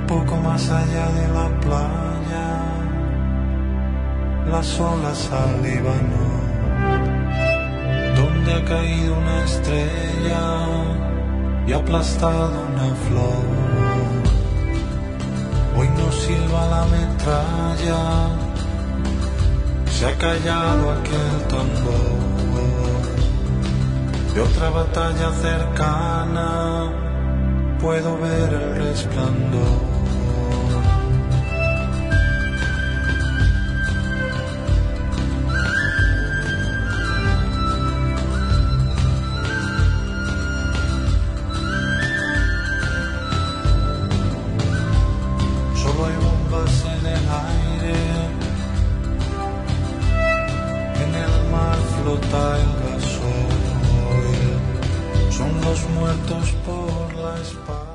poco más allá de la playa, las olas al Líbano, donde ha caído una estrella y aplastado una flor. Hoy no silba la metralla, se ha callado aquel tambor de otra batalla cercana, puedo ver el resplandor. Solo hay bombas en el aire, en el mar flota el gasoil, son los muertos por la espalda.